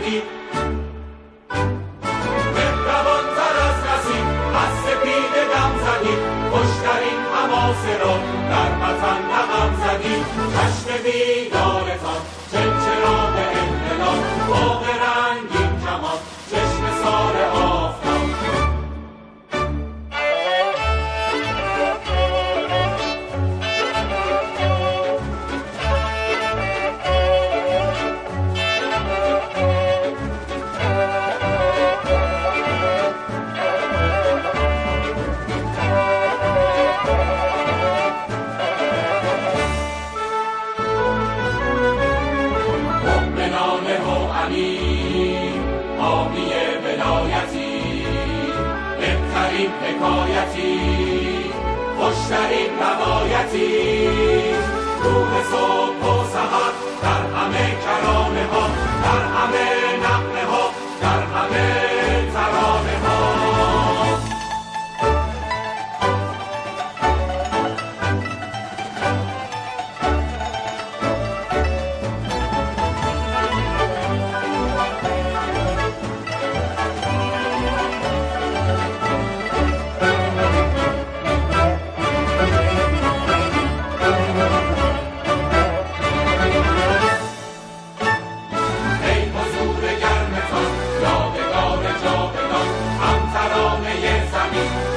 زدید، مهربان تر از کسی از سپیده دم زدید، خوشترین حماسه را در وطن رقم زدید. چشم بیدارتان چلچراغ انقلاب، باغ رنگین کمان چشم سار آفتاب. حامی ولایتی، بهترین حکایتی، خوشترین روایتی، روح صبح و سحر در همه کرانه ها، در همه نغمه ها، در همه ترانه ها. یادگار جاودان، هم ترانه زمین